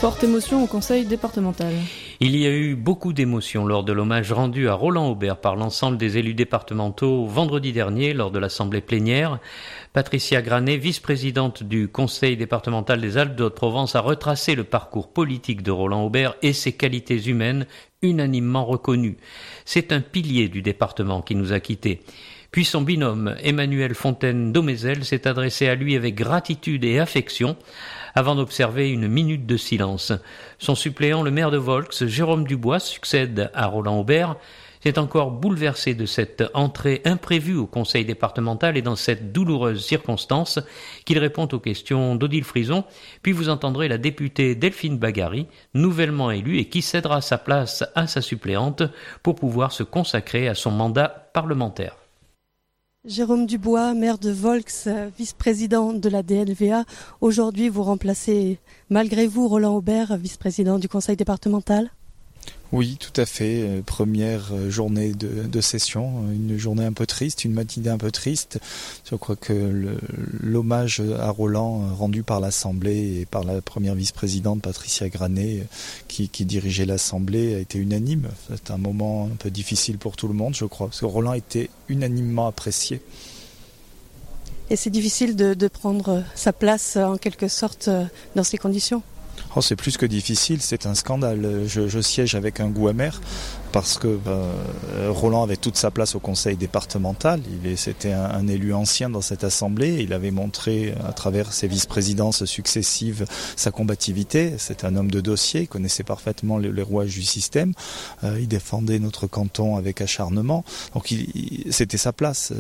Forte émotion au conseil départemental. Il y a eu beaucoup d'émotions lors de l'hommage rendu à Roland Aubert par l'ensemble des élus départementaux vendredi dernier lors de l'assemblée plénière. Patricia Granet, vice-présidente du conseil départemental des Alpes-de-Haute-Provence, a retracé le parcours politique de Roland Aubert et ses qualités humaines unanimement reconnues. C'est un pilier du département qui nous a quittés. Puis son binôme, Emmanuel Fontaine-Domézel, s'est adressé à lui avec gratitude et affection avant d'observer une minute de silence. Son suppléant, le maire de Volx, Jérôme Dubois, succède à Roland Aubert. C'est encore bouleversé de cette entrée imprévue au conseil départemental et dans cette douloureuse circonstance qu'il répond aux questions d'Odile Frison. Puis vous entendrez la députée Delphine Bagary, nouvellement élue et qui cédera sa place à sa suppléante pour pouvoir se consacrer à son mandat parlementaire. Jérôme Dubois, maire de Volx, vice-président de la DLVA. Aujourd'hui, vous remplacez, malgré vous, Roland Aubert, vice-président du conseil départemental ? Oui, tout à fait. Première journée de session, une journée un peu triste, une matinée un peu triste. Je crois que l'hommage à Roland rendu par l'Assemblée et par la première vice-présidente Patricia Granet qui dirigeait l'Assemblée a été unanime. C'est un moment un peu difficile pour tout le monde, je crois, parce que Roland était unanimement apprécié. Et c'est difficile de prendre sa place en quelque sorte dans ces conditions ? Oh, c'est plus que difficile, c'est un scandale. Je siège avec un goût amer parce que Roland avait toute sa place au conseil départemental. C'était un élu ancien dans cette assemblée. Il avait montré à travers ses vice-présidences successives sa combativité. C'est un homme de dossier, il connaissait parfaitement les rouages du système. Il défendait notre canton avec acharnement. Donc c'était sa place.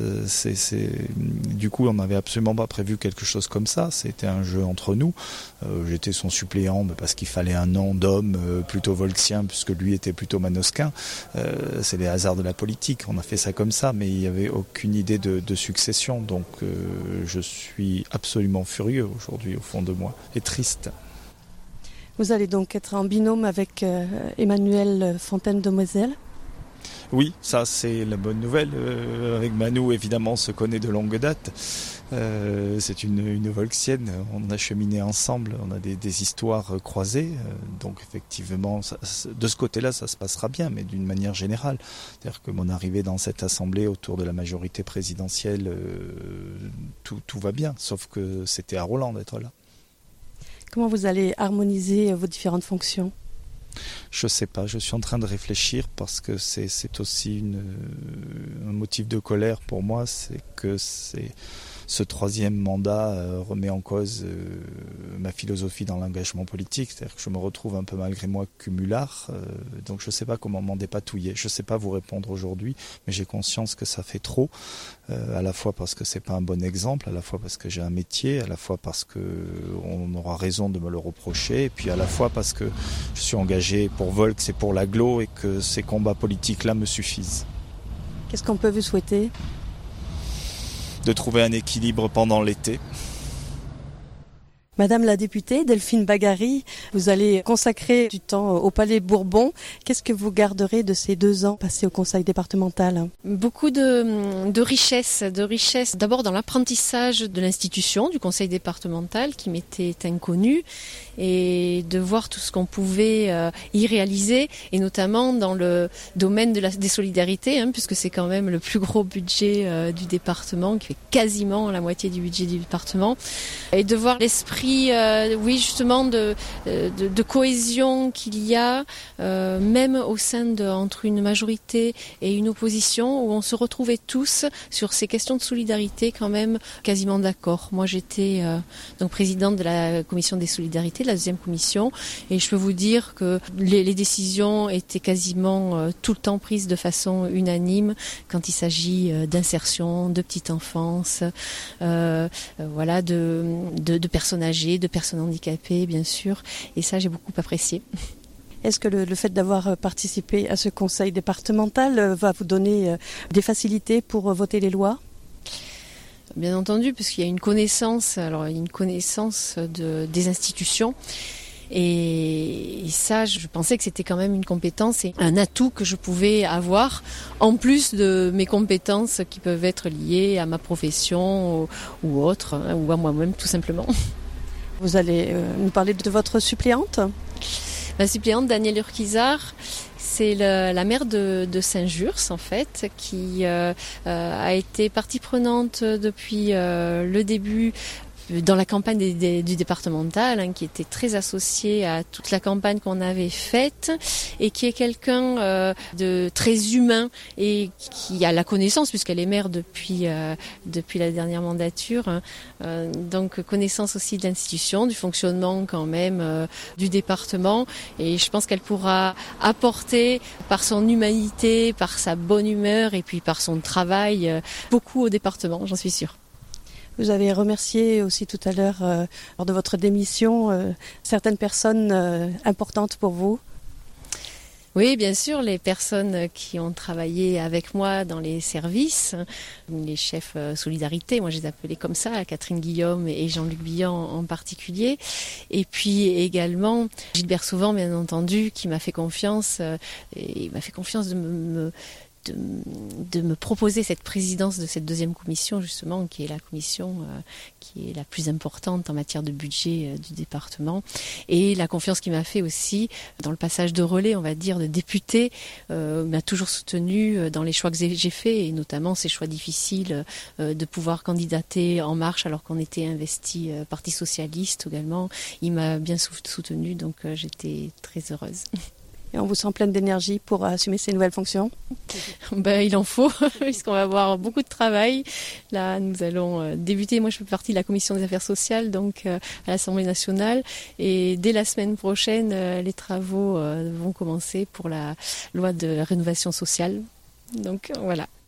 Du coup, on n'avait absolument pas prévu quelque chose comme ça. C'était un jeu entre nous. J'étais son suppléant parce qu'il fallait un nom d'homme plutôt volxien puisque lui était plutôt manosquin. C'est les hasards de la politique, on a fait ça comme ça, mais il n'y avait aucune idée de succession, donc je suis absolument furieux aujourd'hui au fond de moi, et triste. Vous allez donc être en binôme avec Emmanuel Fontaine-Domézel ? Oui, ça c'est la bonne nouvelle. Avec Manu, évidemment, on se connaît de longue date. C'est une volxienne, on a cheminé ensemble, on a des histoires croisées, donc effectivement, de ce côté-là, ça se passera bien, mais d'une manière générale. C'est-à-dire que mon arrivée dans cette assemblée autour de la majorité présidentielle, tout va bien, sauf que c'était à Roland d'être là. Comment vous allez harmoniser vos différentes fonctions ? Je sais pas, je suis en train de réfléchir parce que c'est aussi un motif de colère pour moi, c'est que ce troisième mandat remet en cause ma philosophie dans l'engagement politique, c'est-à-dire que je me retrouve un peu malgré moi cumulard, donc je ne sais pas comment m'en dépatouiller, je ne sais pas vous répondre aujourd'hui, mais j'ai conscience que ça fait trop, à la fois parce que c'est pas un bon exemple, à la fois parce que j'ai un métier, à la fois parce qu'on aura raison de me le reprocher, et puis à la fois parce que je suis engagé pour Volx et pour l'agglo et que ces combats politiques-là me suffisent. Qu'est-ce qu'on peut vous souhaiter ? De trouver un équilibre pendant l'été. Madame la députée Delphine Bagary, vous allez consacrer du temps au Palais Bourbon. Qu'est-ce que vous garderez de ces 2 ans passés au conseil départemental ? Beaucoup de richesse. D'abord dans l'apprentissage de l'institution, du conseil départemental qui m'était inconnu, et de voir tout ce qu'on pouvait y réaliser, et notamment dans le domaine des solidarités, puisque c'est quand même le plus gros budget du département, qui fait quasiment la moitié du budget du département, et de voir l'esprit justement de cohésion qu'il y a, même au sein entre une majorité et une opposition, où on se retrouvait tous sur ces questions de solidarité quand même quasiment d'accord. Moi j'étais donc présidente de la commission des solidarités, de la 2e commission, et je peux vous dire que les décisions étaient quasiment tout le temps prises de façon unanime quand il s'agit d'insertion, de petite enfance, de personnes âgées, de personnes handicapées bien sûr, et ça j'ai beaucoup apprécié. Est-ce que le fait d'avoir participé à ce conseil départemental va vous donner des facilités pour voter les lois ? Bien entendu, parce qu'il y a une connaissance des institutions. Et ça, je pensais que c'était quand même une compétence et un atout que je pouvais avoir, en plus de mes compétences qui peuvent être liées à ma profession ou autre, ou à moi-même tout simplement. Vous allez nous parler de votre suppléante ? Ma suppléante, Danielle Urquizard, c'est la maire de Saint-Jurs, en fait, qui a été partie prenante depuis le début dans la campagne du départemental, qui était très associée à toute la campagne qu'on avait faite, et qui est quelqu'un de très humain et qui a la connaissance, puisqu'elle est maire depuis la dernière mandature, donc connaissance aussi de l'institution, du fonctionnement quand même du département, et je pense qu'elle pourra apporter par son humanité, par sa bonne humeur et puis par son travail beaucoup au département, j'en suis sûre. Vous avez remercié aussi tout à l'heure, lors de votre démission, certaines personnes importantes pour vous. Oui, bien sûr, les personnes qui ont travaillé avec moi dans les services, les chefs Solidarité, moi je les appelais comme ça, Catherine Guillaume et Jean-Luc Billan en particulier. Et puis également Gilbert Souvent, bien entendu, qui m'a fait confiance, et m'a fait confiance de me proposer cette présidence de cette deuxième commission, justement, qui est la commission qui est la plus importante en matière de budget du département, et la confiance qu'il m'a fait aussi dans le passage de relais, on va dire, de député, m'a toujours soutenu dans les choix que j'ai faits, et notamment ces choix difficiles de pouvoir candidater En Marche alors qu'on était investi Parti Socialiste également. Il m'a bien soutenu, donc j'étais très heureuse. Et on vous sent pleine d'énergie pour assumer ces nouvelles fonctions ? Il en faut, puisqu'on va avoir beaucoup de travail. Là, nous allons débuter. Moi, je fais partie de la commission des affaires sociales, donc à l'Assemblée nationale. Et dès la semaine prochaine, les travaux vont commencer pour la loi de rénovation sociale. Donc voilà.